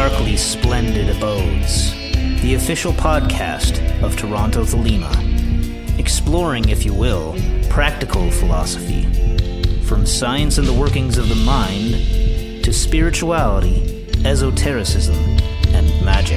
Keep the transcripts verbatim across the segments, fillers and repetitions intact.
Darkly Splendid Abodes, the official podcast of Toronto Thelema, exploring, if you will, practical philosophy, from science and the workings of the mind to spirituality, esotericism, and magic.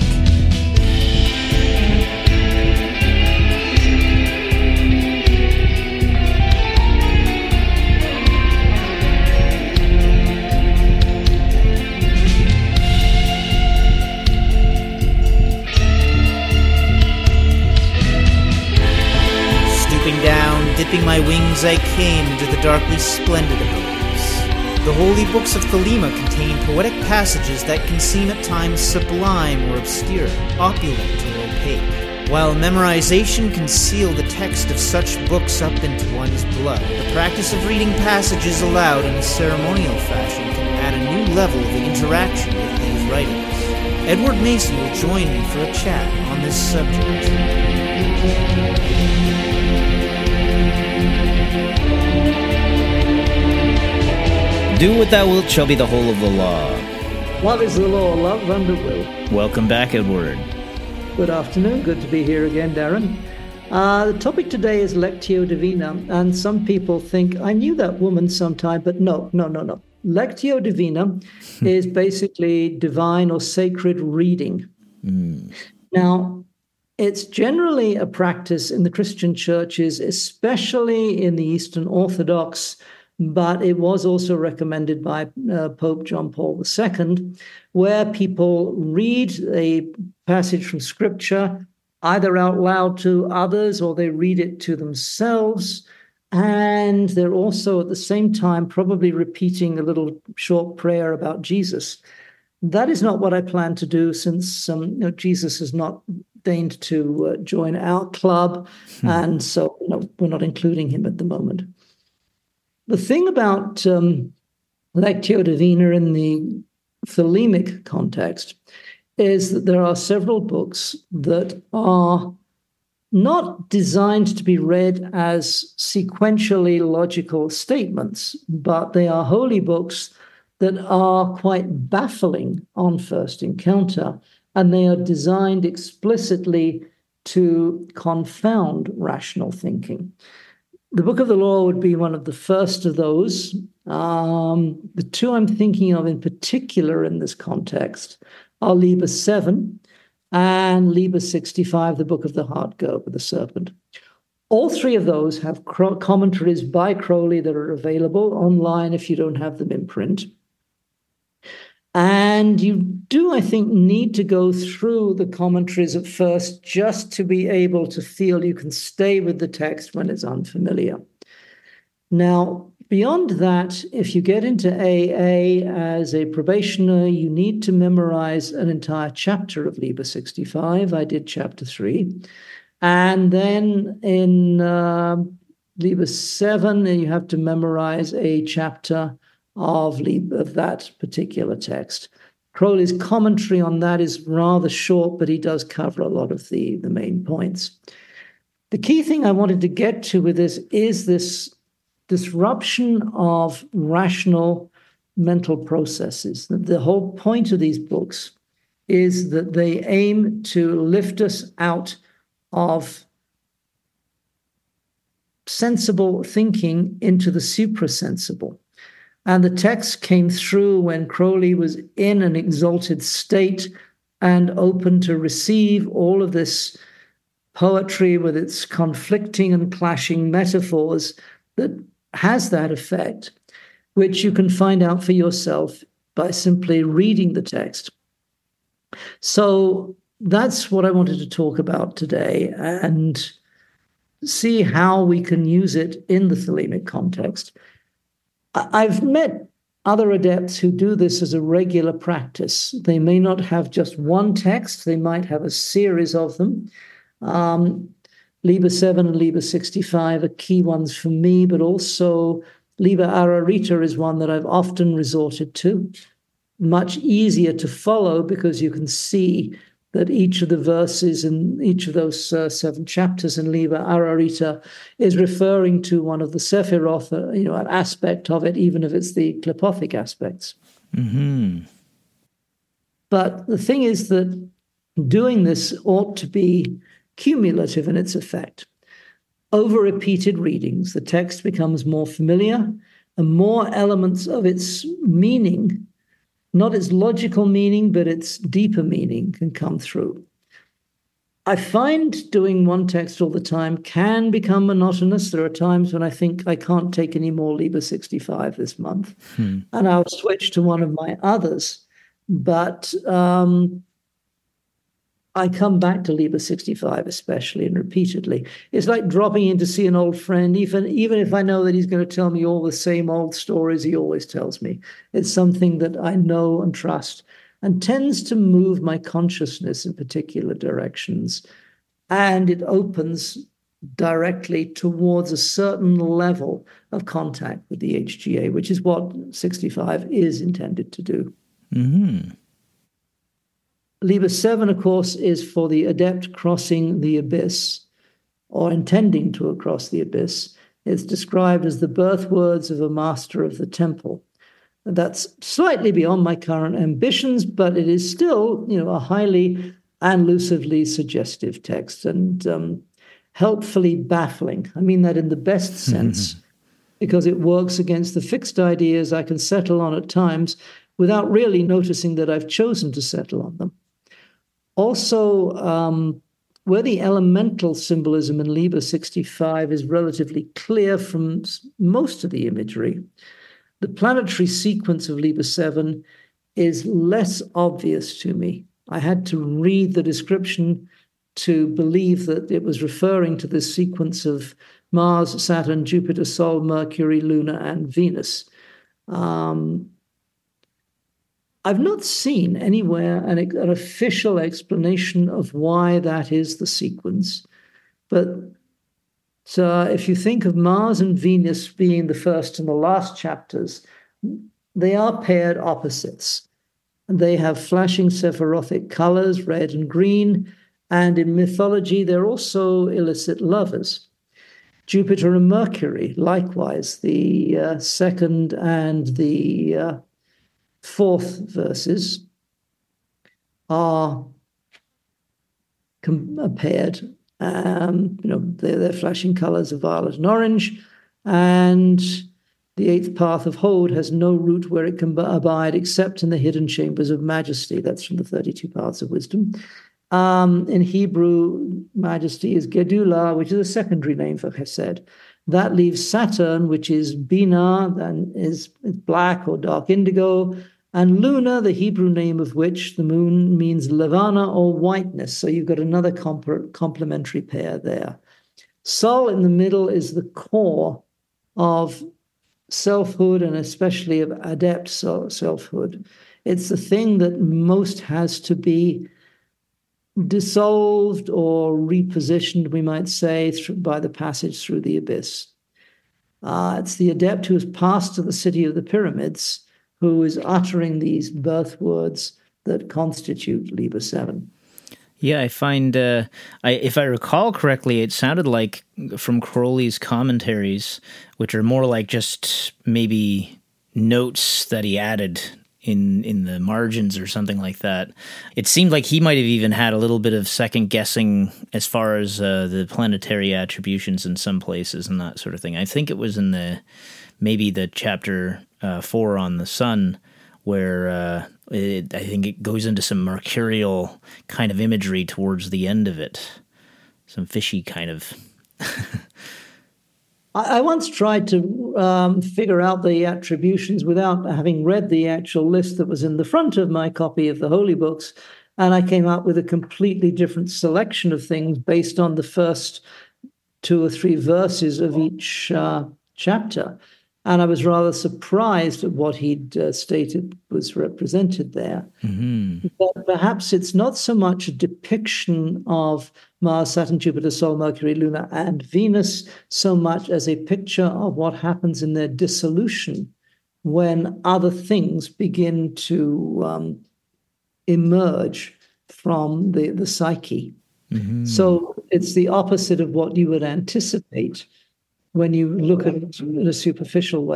Down, dipping my wings, I came into the darkly splendid abodes. The holy books of Thelema contain poetic passages that can seem at times sublime or obscure, opulent or opaque. While memorization can seal the text of such books up into one's blood, the practice of reading passages aloud in a ceremonial fashion can add a new level of interaction with these writings. Edward Mason will join me for a chat on this subject. Do what thou wilt shall be the whole of the law. What is the law? Love and the will. Welcome back, Edward. Good afternoon. Good to be here again, Darren. Uh, the topic today is Lectio Divina, and some people think, I knew that woman sometime, but no, no, no, no. Lectio Divina is basically divine or sacred reading. Mm. Now, it's generally a practice in the Christian churches, especially in the Eastern Orthodox, but it was also recommended by uh, Pope John Paul the Second, where people read a passage from Scripture either out loud to others or they read it to themselves, and they're also at the same time probably repeating a little short prayer about Jesus. That is not what I plan to do, since um, you know, Jesus has not deigned to uh, join our club, hmm. and so you know, we're not including him at the moment. The thing about um, Lectio Divina in the Thelemic context is that there are several books that are not designed to be read as sequentially logical statements, but they are holy books that are quite baffling on first encounter, and they are designed explicitly to confound rational thinking. The Book of the Law would be one of the first of those. Um, the two I'm thinking of in particular in this context are Liber seven and Liber sixty-five, the Book of the Heart Goat with the Serpent. All three of those have cro- commentaries by Crowley that are available online if you don't have them in print. And you do, I think, need to go through the commentaries at first just to be able to feel you can stay with the text when it's unfamiliar. Now, beyond that, if you get into A A as a probationer, you need to memorize an entire chapter of Liber sixty-five. I did chapter three. And then in uh, Liber seven, you have to memorize a chapter of, of that particular text. Crowley's commentary on that is rather short, but he does cover a lot of the, the main points. The key thing I wanted to get to with this is this disruption of rational mental processes. The whole point of these books is that they aim to lift us out of sensible thinking into the suprasensible. And the text came through when Crowley was in an exalted state and open to receive all of this poetry with its conflicting and clashing metaphors that has that effect, which you can find out for yourself by simply reading the text. So that's what I wanted to talk about today and see how we can use it in the Thelemic context. I've met other adepts who do this as a regular practice. They may not have just one text. They might have a series of them. Um, Liber seven and Liber sixty-five are key ones for me, but also Liber Ararita is one that I've often resorted to. Much easier to follow because you can see that each of the verses in each of those uh, seven chapters in Liber Ararita is referring to one of the Sephiroth, uh, you know, an aspect of it, even if it's the Qliphothic aspects. Mm-hmm. But the thing is that doing this ought to be cumulative in its effect. Over repeated readings, the text becomes more familiar and more elements of its meaning, not its logical meaning, but its deeper meaning, can come through. I find doing one text all the time can become monotonous. There are times when I think I can't take any more Liber sixty-five this month, hmm. and I'll switch to one of my others. But um, I come back to Liber sixty-five especially and repeatedly. It's like dropping in to see an old friend, even, even if I know that he's going to tell me all the same old stories he always tells me. It's something that I know and trust, and tends to move my consciousness in particular directions. And it opens directly towards a certain level of contact with the H G A, which is what sixty-five is intended to do. Mm-hmm. Liber seven, of course, is for the adept crossing the abyss, or intending to cross the abyss. It's described as the birth words of a master of the temple. That's slightly beyond my current ambitions, but it is still, you know, a highly and lucidly suggestive text, and um, helpfully baffling. I mean that in the best sense, because it works against the fixed ideas I can settle on at times without really noticing that I've chosen to settle on them. Also, um, where the elemental symbolism in Liber sixty-five is relatively clear from most of the imagery, the planetary sequence of Liber seven is less obvious to me. I had to read the description to believe that it was referring to this sequence of Mars, Saturn, Jupiter, Sol, Mercury, Luna, and Venus. Um, I've not seen anywhere an, an official explanation of why that is the sequence, but So if you think of Mars and Venus being the first and the last chapters, they are paired opposites. They have flashing sephirothic colors, red and green, and in mythology, they're also illicit lovers. Jupiter and Mercury, likewise, the uh, second and the uh, fourth verses are com- paired. Um, you know, they're, they're flashing colors of violet and orange, and the eighth path of Hod has no root where it can abide except in the hidden chambers of majesty. That's from the thirty-two paths of wisdom. Um, in Hebrew, majesty is Gedula, which is a secondary name for Chesed. That leaves Saturn, which is Bina, and is black or dark indigo, and Luna, the Hebrew name of which, the moon, means Levana or whiteness. So you've got another comp- complementary pair there. Sol in the middle is the core of selfhood, and especially of adept selfhood. It's the thing that most has to be dissolved or repositioned, we might say, through, by the passage through the abyss. Uh, it's the adept who has passed to the city of the pyramids, who is uttering these birth words that constitute Liber seven. Yeah, I find, uh, I, if I recall correctly, it sounded like from Crowley's commentaries, which are more like just maybe notes that he added in in the margins or something like that. It seemed like he might have even had a little bit of second guessing as far as uh, the planetary attributions in some places and that sort of thing. I think it was in the maybe the chapter uh, four on the sun, where uh, it, I think it goes into some mercurial kind of imagery towards the end of it, some fishy kind of. I once tried to um, figure out the attributions without having read the actual list that was in the front of my copy of the Holy Books, and I came up with a completely different selection of things based on the first two or three verses of each uh, chapter. And I was rather surprised at what he'd uh, stated was represented there. Mm-hmm. But perhaps it's not so much a depiction of Mars, Saturn, Jupiter, Sol, Mercury, Luna, and Venus, so much as a picture of what happens in their dissolution when other things begin to um, emerge from the, the psyche. Mm-hmm. So it's the opposite of what you would anticipate when you look at it in a superficial way.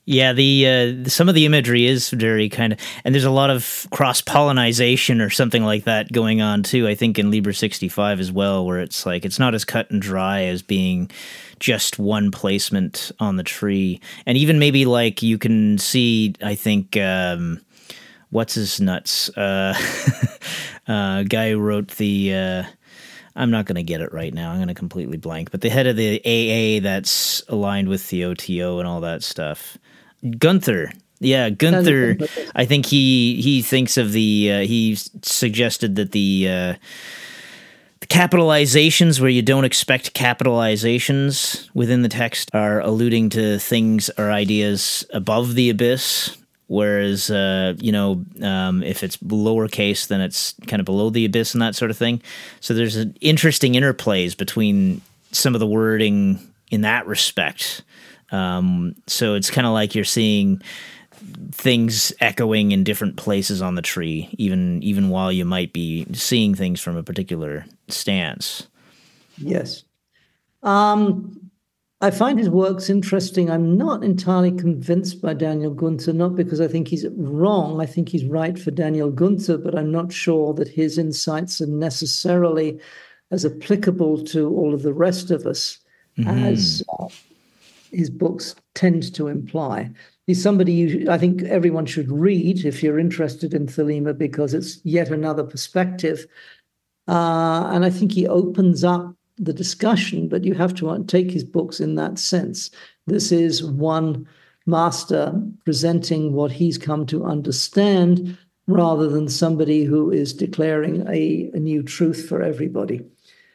Yeah, the uh, some of the imagery is very kind of, and there's a lot of cross pollination or something like that going on too. I think in Liber sixty-five as well, where it's like it's not as cut and dry as being just one placement on the tree, and even maybe like you can see. I think um, what's his nuts uh, uh, guy who wrote the. Uh, I'm not going to get it right now. I'm going to completely blank. But the head of the A A that's aligned with the O T O and all that stuff. Gunther. Yeah, Gunther. I think he he thinks of the, uh, he suggested that the, uh, the capitalizations where you don't expect capitalizations within the text are alluding to things or ideas above the abyss. Whereas, uh, you know, um, if it's lowercase, then it's kind of below the abyss and that sort of thing. So there's an interesting interplays between some of the wording in that respect. Um, so it's kind of like you're seeing things echoing in different places on the tree, even even while you might be seeing things from a particular stance. Yes. Um, I find his works interesting. I'm not entirely convinced by Daniel Gunther, not because I think he's wrong. I think he's right for Daniel Gunther, but I'm not sure that his insights are necessarily as applicable to all of the rest of us mm-hmm. as uh, his books tend to imply. He's somebody you, I think everyone should read if you're interested in Thelema, because it's yet another perspective. Uh, and I think he opens up the discussion, but you have to take his books in that sense. This is one master presenting what he's come to understand rather than somebody who is declaring a, a new truth for everybody.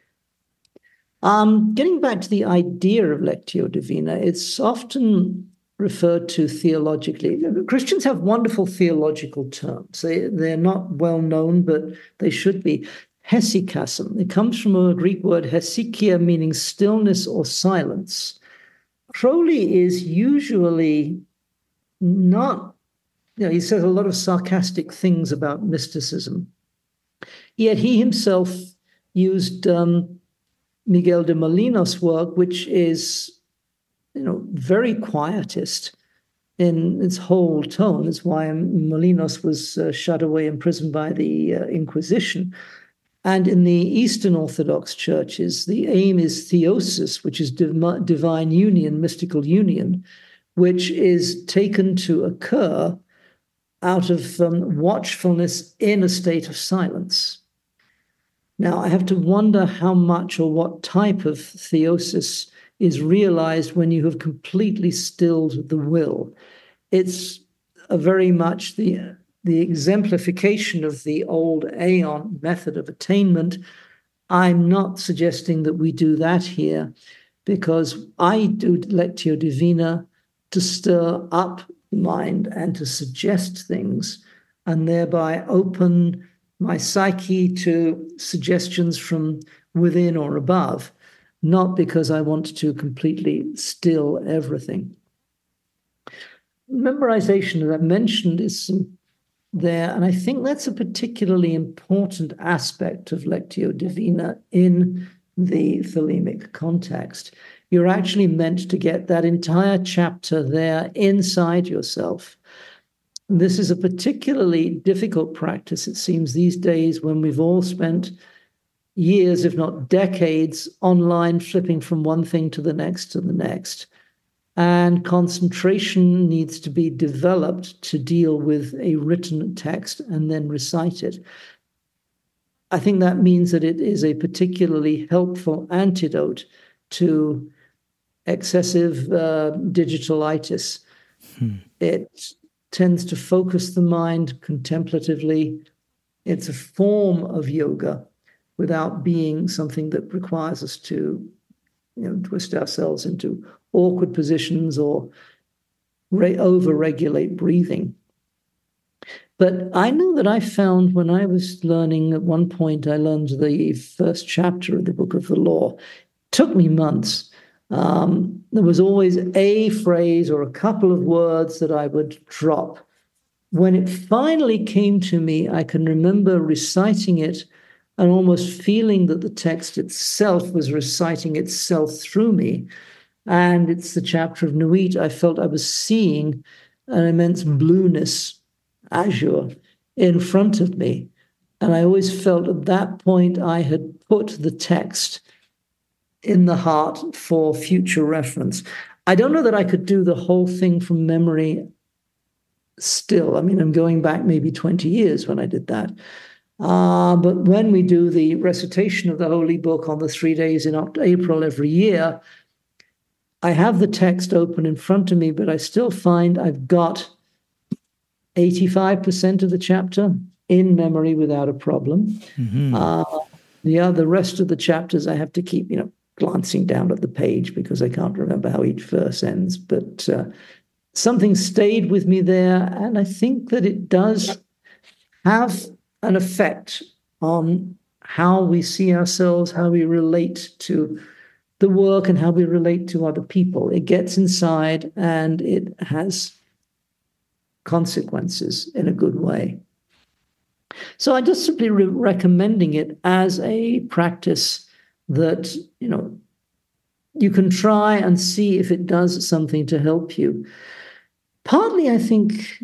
Um, getting back to the idea of Lectio Divina, it's often referred to theologically. Christians have wonderful theological terms. They, they're not well known, but they should be. Hesychasm. It comes from a Greek word hesychia, meaning stillness or silence. Crowley is usually not, you know, he says a lot of sarcastic things about mysticism. Yet he himself used um, Miguel de Molinos' work, which is, you know, very quietist in its whole tone. That's why Molinos was uh, shut away in prison by the uh, Inquisition. And in the Eastern Orthodox churches, the aim is theosis, which is div- divine union, mystical union, which is taken to occur out of um, watchfulness in a state of silence. Now, I have to wonder how much or what type of theosis is realized when you have completely stilled the will. It's a very much the, the exemplification of the old aeon method of attainment. I'm not suggesting that we do that here, because I do Lectio Divina to stir up the mind and to suggest things, and thereby open my psyche to suggestions from within or above, not because I want to completely still everything. Memorization, as I mentioned, is there, and I think that's a particularly important aspect of Lectio Divina in the Thelemic context. You're actually meant to get that entire chapter there inside yourself. This is a particularly difficult practice, it seems, these days when we've all spent years, if not decades, online, flipping from one thing to the next to the next. And concentration needs to be developed to deal with a written text and then recite it. I think that means that it is a particularly helpful antidote to excessive uh, digitalitis. Hmm. It tends to focus the mind contemplatively. It's a form of yoga without being something that requires us to, you know, twist ourselves into awkward positions or re- over-regulate breathing. But I know that I found when I was learning, at one point I learned the first chapter of the Book of the Law. It took me months. Um, there was always a phrase or a couple of words that I would drop. When it finally came to me, I can remember reciting it and almost feeling that the text itself was reciting itself through me. and it's the chapter of Nuit, I felt I was seeing an immense blueness, azure, in front of me. And I always felt at that point I had put the text in the heart for future reference. I don't know that I could do the whole thing from memory still. I mean, I'm going back maybe twenty years when I did that. Uh, but when we do the recitation of the Holy Book on the three days in April every year, I have the text open in front of me, but I still find I've got eighty-five percent of the chapter in memory without a problem. Mm-hmm. Uh, yeah, the rest of the chapters I have to keep, you know, glancing down at the page because I can't remember how each verse ends. But uh, something stayed with me there, and I think that it does have an effect on how we see ourselves, how we relate to the work, and how we relate to other people. It gets inside, and it has consequences in a good way. So I'm just simply re- recommending it as a practice that, you know, you can try and see if it does something to help you. Partly, I think,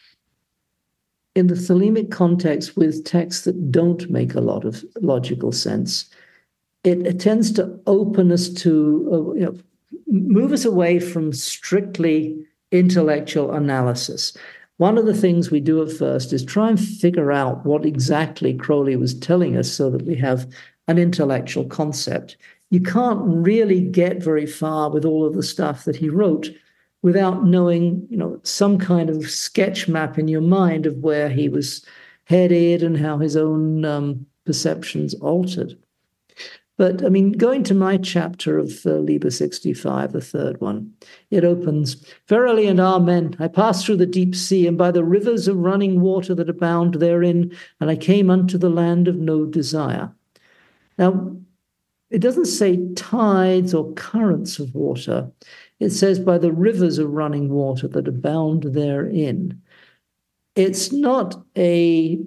in the Thelemic context with texts that don't make a lot of logical sense, it, it tends to open us to, uh, you know, move us away from strictly intellectual analysis. One of the things we do at first is try and figure out what exactly Crowley was telling us so that we have an intellectual concept. You can't really get very far with all of the stuff that he wrote without knowing, you know, some kind of sketch map in your mind of where he was headed and how his own um, perceptions altered. But, I mean, going to my chapter of uh, Liber sixty-five, the third one, it opens, "Verily and amen, I passed through the deep sea, and by the rivers of running water that abound therein, and I came unto the land of no desire." Now, it doesn't say tides or currents of water. It says by the rivers of running water that abound therein. It's not a...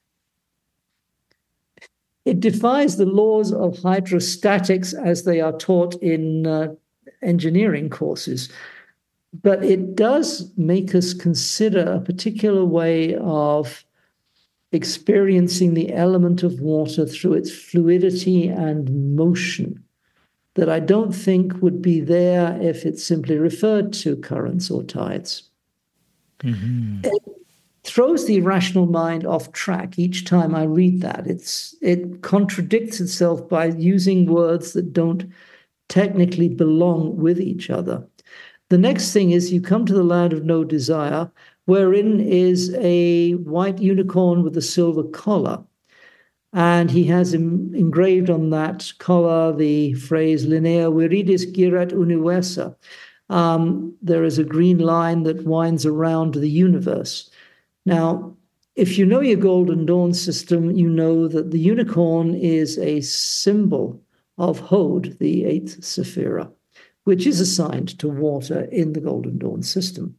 It defies the laws of hydrostatics as they are taught in uh, engineering courses, but it does make us consider a particular way of experiencing the element of water through its fluidity and motion that I don't think would be there if it simply referred to currents or tides. Mm-hmm. It throws the irrational mind off track each time I read that. It's it contradicts itself by using words that don't technically belong with each other. The next thing is you come to the land of no desire, wherein is a white unicorn with a silver collar. And he has em- engraved on that collar the phrase, Linea viridis girat universa. Um, there is a green line that winds around the universe. Now, if you know your Golden Dawn system, you know that the unicorn is a symbol of Hod, the eighth Sephira, which is assigned to water in the Golden Dawn system.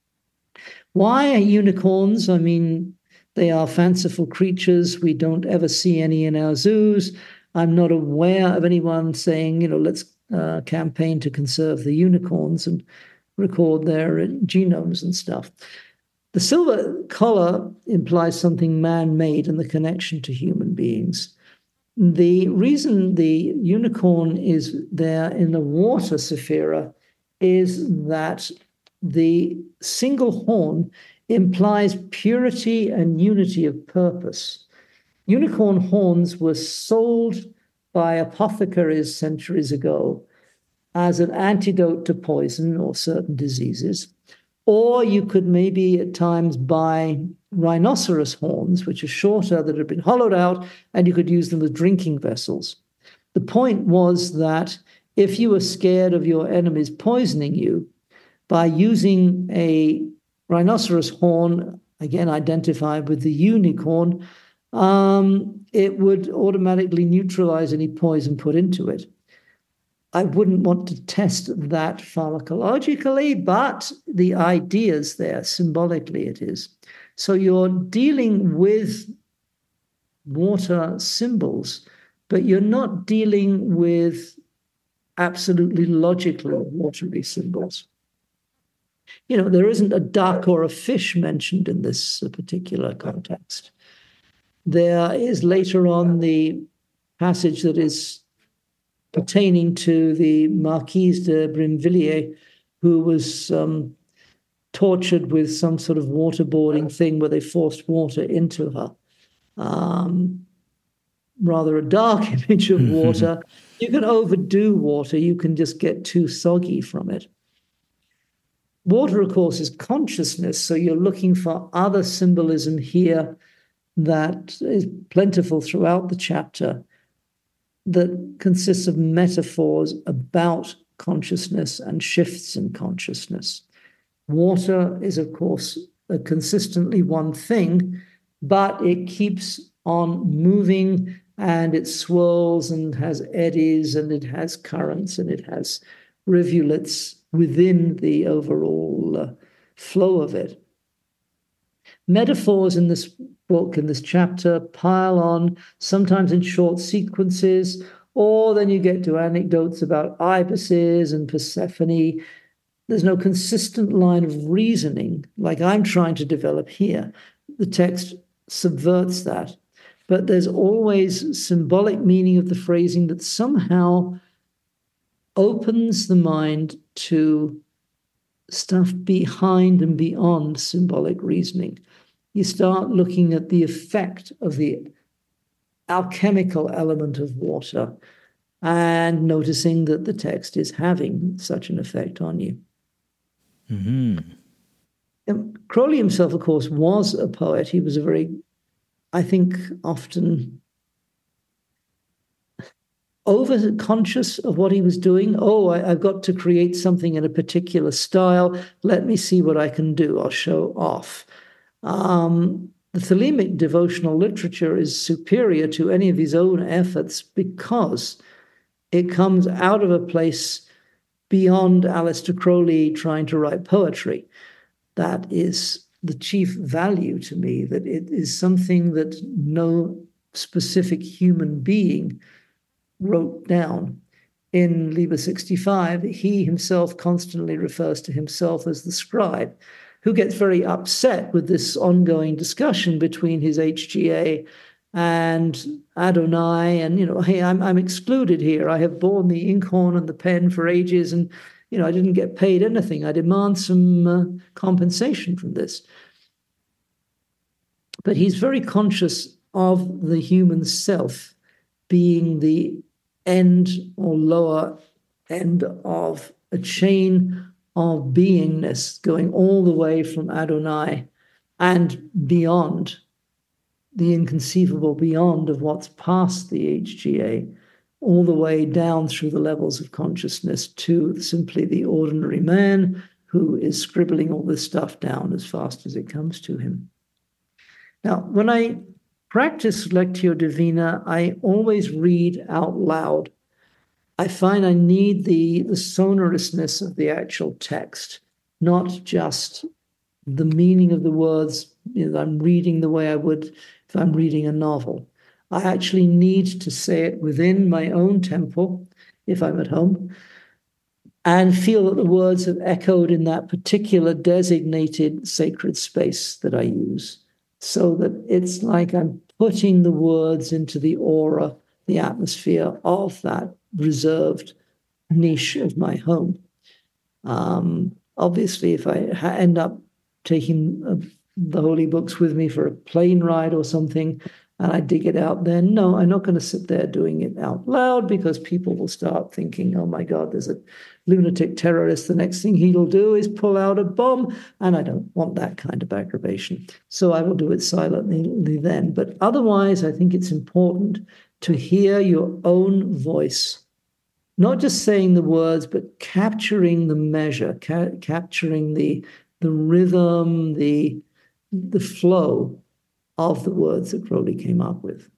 Why are unicorns? I mean, they are fanciful creatures. We don't ever see any in our zoos. I'm not aware of anyone saying, you know, let's uh, campaign to conserve the unicorns and record their genomes and stuff. The silver collar implies something man-made and the connection to human beings. The reason the unicorn is there in the water Sephira is that the single horn implies purity and unity of purpose. Unicorn horns were sold by apothecaries centuries ago as an antidote to poison or certain diseases. Or you could maybe at times buy rhinoceros horns, which are shorter, that had been hollowed out, and you could use them as drinking vessels. The point was that if you were scared of your enemies poisoning you, by using a rhinoceros horn, again identified with the unicorn, um, it would automatically neutralize any poison put into it. I wouldn't want to test that pharmacologically, but the idea's there, symbolically it is. So you're dealing with water symbols, but you're not dealing with absolutely logically watery symbols. You know, there isn't a duck or a fish mentioned in this particular context. There is later on the passage that is pertaining to the Marquise de Brinvilliers, who was um, tortured with some sort of waterboarding thing where they forced water into her. Um, rather a dark image of water. You can overdo water. You can just get too soggy from it. Water, of course, is consciousness, so you're looking for other symbolism here that is plentiful throughout the chapter that consists of metaphors about consciousness and shifts in consciousness. Water is, of course, a consistently one thing, but it keeps on moving and it swirls and has eddies and it has currents and it has rivulets within the overall uh, flow of it. Metaphors in this book, in this chapter, pile on, sometimes in short sequences, or then you get to anecdotes about ibises and Persephone. There's no consistent line of reasoning like I'm trying to develop here. The text subverts that. But there's always symbolic meaning of the phrasing that somehow opens the mind to stuff behind and beyond symbolic reasoning. You start looking at the effect of the alchemical element of water and noticing that the text is having such an effect on you. Mm-hmm. And Crowley himself, of course, was a poet. He was a very, I think, often over-conscious of what he was doing. Oh, I, I've got to create something in a particular style. Let me see what I can do. I'll show off. Um, the Thelemic devotional literature is superior to any of his own efforts because it comes out of a place beyond Aleister Crowley trying to write poetry. That is the chief value to me, that it is something that no specific human being wrote down. In Liber sixty-five, he himself constantly refers to himself as the scribe, who gets very upset with this ongoing discussion between his H G A and Adonai, and, you know, hey, I'm I'm excluded here. I have borne the inkhorn and the pen for ages, and, you know, I didn't get paid anything. I demand some uh, compensation from this. But he's very conscious of the human self being the end or lower end of a chain of beingness going all the way from Adonai and beyond, the inconceivable beyond of what's past the H G A, all the way down through the levels of consciousness to simply the ordinary man who is scribbling all this stuff down as fast as it comes to him. Now, when I practice Lectio Divina, I always read out loud. I find I need the, the sonorousness of the actual text, not just the meaning of the words. You know, I'm reading the way I would if I'm reading a novel. I actually need to say it within my own tempo, if I'm at home, and feel that the words have echoed in that particular designated sacred space that I use, so that it's like I'm putting the words into the aura, the atmosphere of that reserved niche of my home. Um, obviously, if I ha- end up taking uh, the holy books with me for a plane ride or something, and I dig it out, then no, I'm not going to sit there doing it out loud, because people will start thinking, oh my God, there's a lunatic terrorist. The next thing he'll do is pull out a bomb, and I don't want that kind of aggravation. So I will do it silently then. But otherwise, I think it's important to hear your own voice, not just saying the words, but capturing the measure, ca- capturing the, the rhythm, the, the flow of the words that Crowley came up with.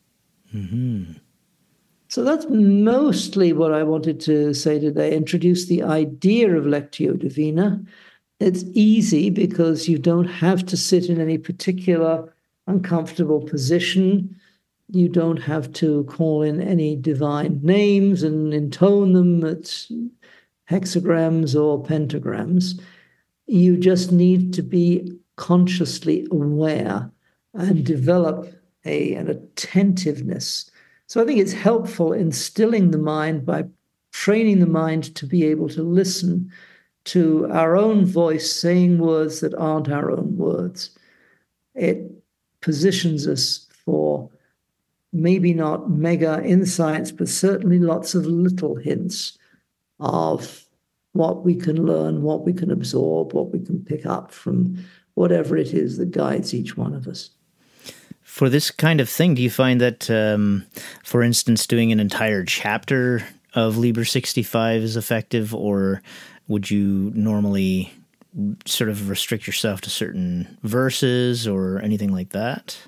Mm-hmm. So that's mostly what I wanted to say today, introduce the idea of Lectio Divina. It's easy because you don't have to sit in any particular uncomfortable position. You don't have to call in any divine names and intone them at hexagrams or pentagrams. You just need to be consciously aware and develop a, an attentiveness. So I think it's helpful in stilling the mind by training the mind to be able to listen to our own voice saying words that aren't our own words. It positions us for maybe not mega insights, but certainly lots of little hints of what we can learn, what we can absorb, what we can pick up from whatever it is that guides each one of us. For this kind of thing, do you find that, um, for instance, doing an entire chapter of Liber sixty-five is effective, or would you normally sort of restrict yourself to certain verses or anything like that?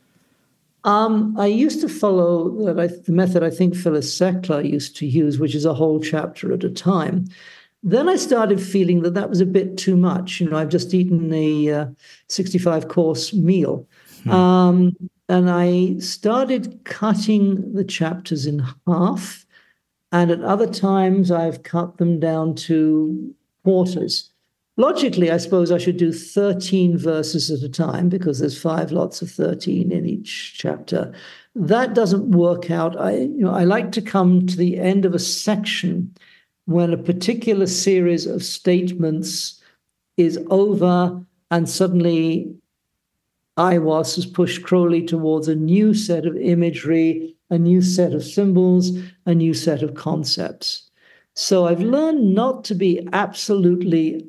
Um, I used to follow the, the method I think Phyllis Seckler used to use, which is a whole chapter at a time. Then I started feeling that that was a bit too much. You know, I've just eaten a uh, sixty-five course meal. Hmm. Um, and I started cutting the chapters in half. And at other times, I've cut them down to quarters. Logically, I suppose I should do thirteen verses at a time because there's five lots of thirteen in each chapter. That doesn't work out. I, you know, I like to come to the end of a section when a particular series of statements is over and suddenly Aiwass has pushed Crowley towards a new set of imagery, a new set of symbols, a new set of concepts. So I've learned not to be absolutely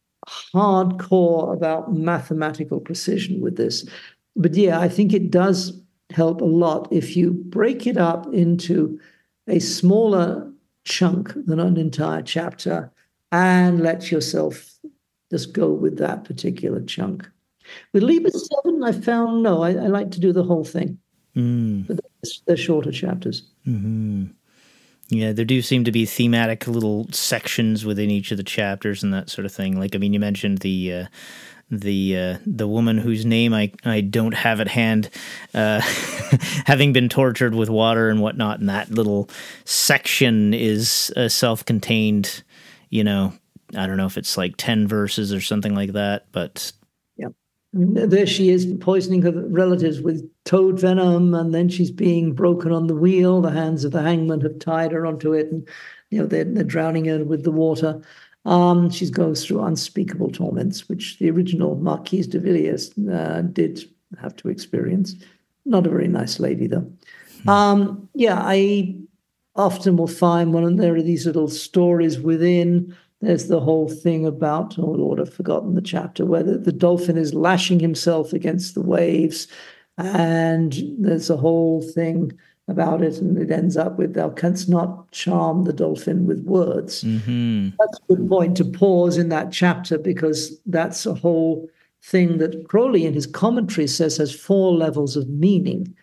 hardcore about mathematical precision with this. But yeah, I think it does help a lot if you break it up into a smaller chunk than an entire chapter and let yourself just go with that particular chunk. With Liber seven, I found, no, I, I like to do the whole thing. Mm. But they're, they're shorter chapters. Mm-hmm. Yeah, there do seem to be thematic little sections within each of the chapters and that sort of thing. Like, I mean, you mentioned the uh, the uh, the woman whose name I, I don't have at hand, uh, having been tortured with water and whatnot, and that little section is a self-contained, you know, I don't know if it's like ten verses or something like that, but... There she is poisoning her relatives with toad venom, and then she's being broken on the wheel. The hands of the hangman have tied her onto it, and you know they're, they're drowning her with the water. Um, she goes through unspeakable torments, which the original Marquise de Villiers uh, did have to experience. Not a very nice lady, though. Mm. Um, yeah, I often will find when there are these little stories within. There's the whole thing about, oh Lord, I've forgotten the chapter, where the, the dolphin is lashing himself against the waves. And there's a whole thing about it, and it ends up with, thou canst not charm the dolphin with words. Mm-hmm. That's a good point to pause in that chapter, because that's a whole thing that Crowley in his commentary says has four levels of meaning.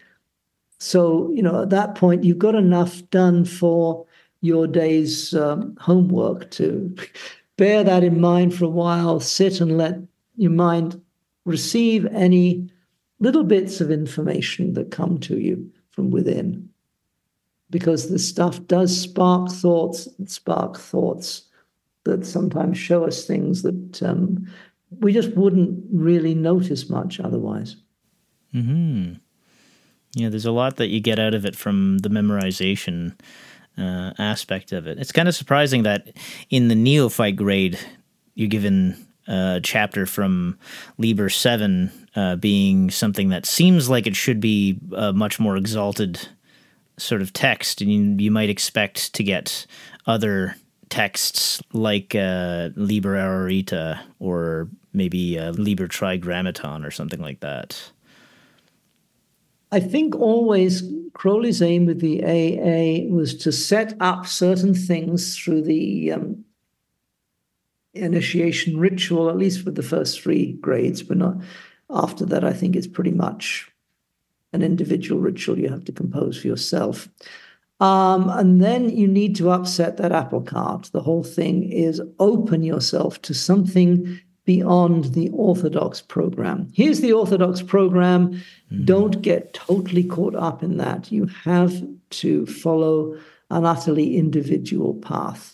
So, you know, at that point, you've got enough done for your day's um, homework to bear that in mind for a while, sit and let your mind receive any little bits of information that come to you from within. Because the stuff does spark thoughts, spark thoughts that sometimes show us things that um, we just wouldn't really notice much otherwise. Mm-hmm. Yeah, there's a lot that you get out of it from the memorization Uh, aspect of it. It's kind of surprising that in the neophyte grade, you're given a chapter from Liber seven uh, being something that seems like it should be a much more exalted sort of text, and you, you might expect to get other texts like uh, Liber Aurorita or maybe uh, Liber Trigrammaton or something like that. I think always Crowley's aim with the A A was to set up certain things through the um, initiation ritual, at least with the first three grades, but not after that. I think it's pretty much an individual ritual you have to compose for yourself. Um, and then you need to upset that apple cart. The whole thing is open yourself to something beyond the orthodox program. Here's the orthodox program. Mm-hmm. Don't get totally caught up in that. You have to follow an utterly individual path.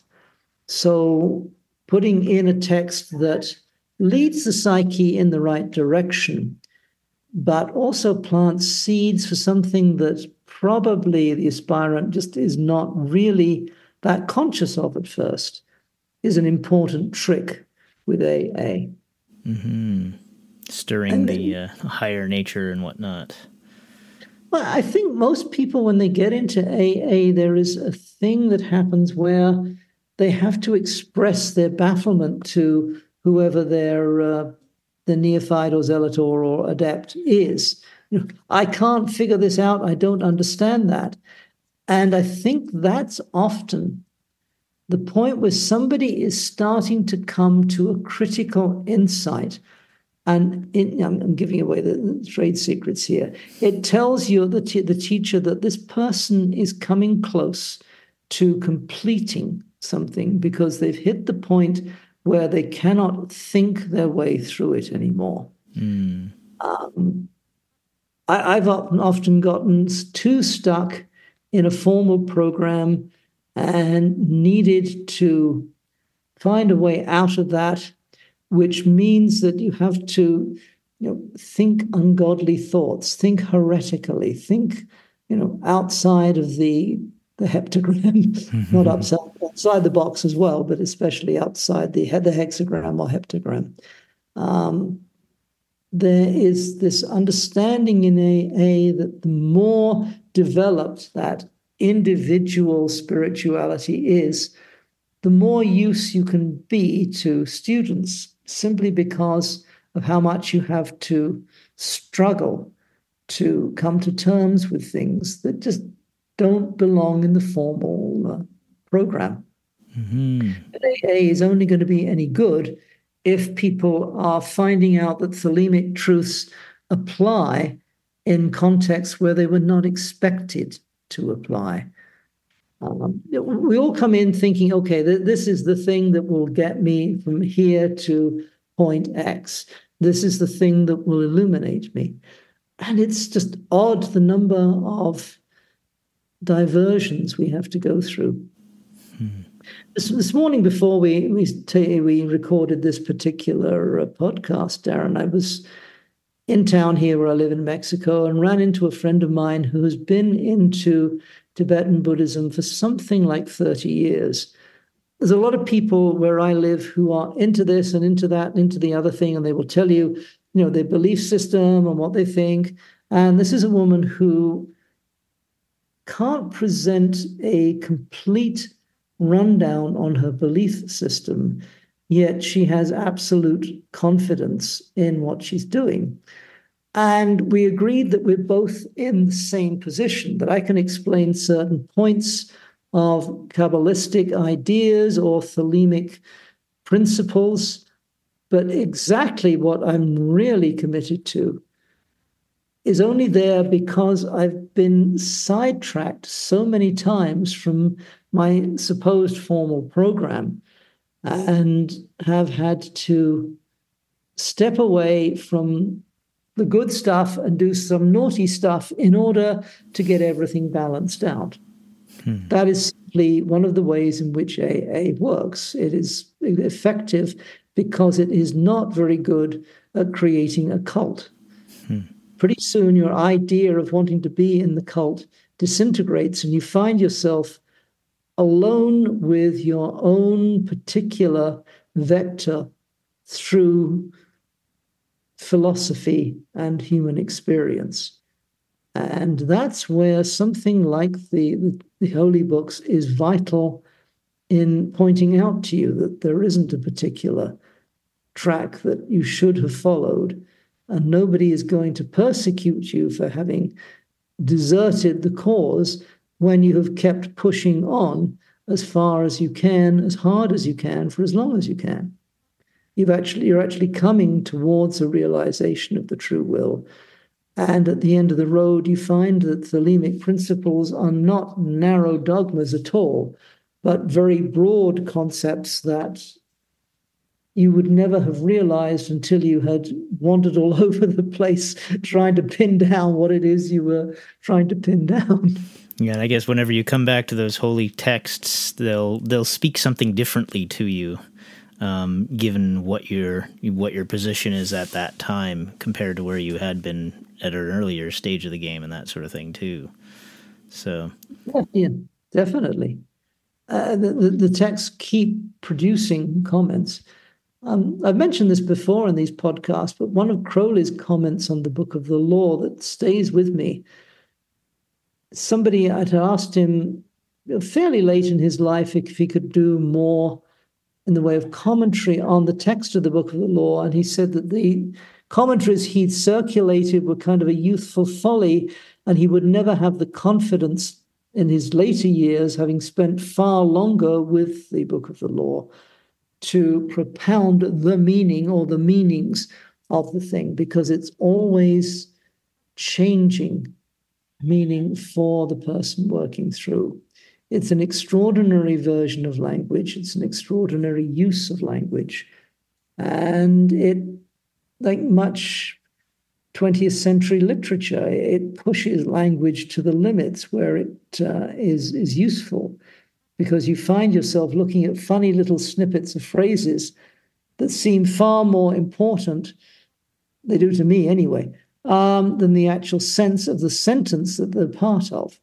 So putting in a text that leads the psyche in the right direction, but also plants seeds for something that probably the aspirant just is not really that conscious of at first, is an important trick with A A. Mm-hmm. Stirring and the then, uh, higher nature and whatnot. Well, I think most people, when they get into A A, there is a thing that happens where they have to express their bafflement to whoever their uh, the neophyte or zealot or, or adept is. You know, I can't figure this out. I don't understand that. And I think that's often the point where somebody is starting to come to a critical insight. And in, I'm, I'm giving away the, the trade secrets here. It tells you, the, t- the teacher, that this person is coming close to completing something because they've hit the point where they cannot think their way through it anymore. Mm. Um, I, I've often gotten too stuck in a formal program and needed to find a way out of that, which means that you have to, you know, think ungodly thoughts, think heretically, think, you know, outside of the the heptagram, mm-hmm. not outside, outside the box as well, but especially outside the the hexagram or heptagram. Um, there is this understanding in A A that the more developed that individual spirituality is, the more use you can be to students, simply because of how much you have to struggle to come to terms with things that just don't belong in the formal uh, program. Mm-hmm. A A is only going to be any good if people are finding out that thelemic truths apply in contexts where they were not expected to apply. Um, we all come in thinking, okay, th- this is the thing that will get me from here to point X. This is the thing that will illuminate me. And it's just odd, the number of diversions we have to go through. Hmm. This, this morning, before we we, t- we recorded this particular uh, podcast, Darren, I was in town here where I live in Mexico and ran into a friend of mine who has been into Tibetan Buddhism for something like thirty years. There's a lot of people where I live who are into this and into that and into the other thing, and they will tell you, you know, their belief system and what they think. And this is a woman who can't present a complete rundown on her belief system, yet she has absolute confidence in what she's doing. And we agreed that we're both in the same position, that I can explain certain points of Kabbalistic ideas or thelemic principles, but exactly what I'm really committed to is only there because I've been sidetracked so many times from my supposed formal program and have had to step away from the good stuff and do some naughty stuff in order to get everything balanced out. Hmm. That is simply one of the ways in which A A works. It is effective because it is not very good at creating a cult. Hmm. Pretty soon your idea of wanting to be in the cult disintegrates and you find yourself alone with your own particular vector through philosophy and human experience. And that's where something like the, the, the holy books is vital in pointing out to you that there isn't a particular track that you should have followed, and nobody is going to persecute you for having deserted the cause when you have kept pushing on as far as you can, as hard as you can, for as long as you can. You've actually, you're actually coming towards a realization of the true will. And at the end of the road, you find that thelemic principles are not narrow dogmas at all, but very broad concepts that you would never have realized until you had wandered all over the place trying to pin down what it is you were trying to pin down. Yeah, and I guess whenever you come back to those holy texts, they'll they'll speak something differently to you, um, given what your what your position is at that time compared to where you had been at an earlier stage of the game and that sort of thing too. So, yeah, yeah definitely. Uh, the, the the texts keep producing comments. Um, I've mentioned this before in these podcasts, but one of Crowley's comments on the Book of the Law that stays with me. Somebody had asked him fairly late in his life if he could do more in the way of commentary on the text of the Book of the Law, and he said that the commentaries he'd circulated were kind of a youthful folly, and he would never have the confidence in his later years, having spent far longer with the Book of the Law, to propound the meaning or the meanings of the thing, because it's always changing meaning for the person working through. It's an extraordinary version of language. It's an extraordinary use of language. And it, like much twentieth century literature, it pushes language to the limits where it uh, is, is useful, because you find yourself looking at funny little snippets of phrases that seem far more important, they do to me anyway, um, than the actual sense of the sentence that they're part of.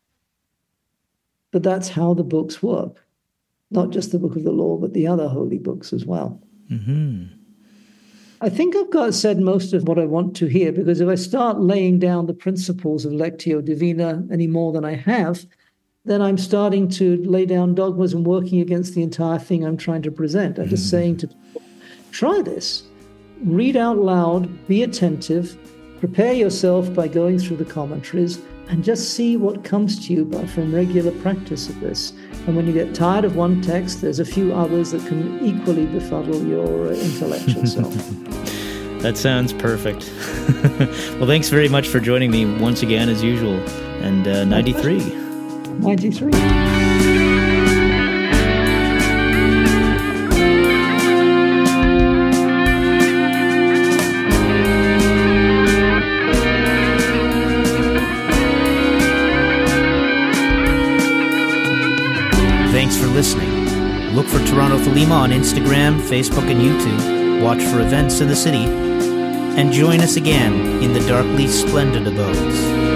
But that's how the books work, not just the Book of the Law, but the other holy books as well. Mm-hmm. I think I've got said most of what I want to here, because if I start laying down the principles of Lectio Divina any more than I have, then I'm starting to lay down dogmas and working against the entire thing I'm trying to present. I'm just saying to people, try this. Read out loud, be attentive, prepare yourself by going through the commentaries, and just see what comes to you by, from regular practice of this. And when you get tired of one text, there's a few others that can equally befuddle your uh, intellectual self. That sounds perfect. Well, thanks very much for joining me once again, as usual. And uh, ninety-three. ninety-three. Thanks for listening. Look for Toronto Thelema on Instagram, Facebook, and YouTube. Watch for events in the city. And join us again in the darkly splendid abodes.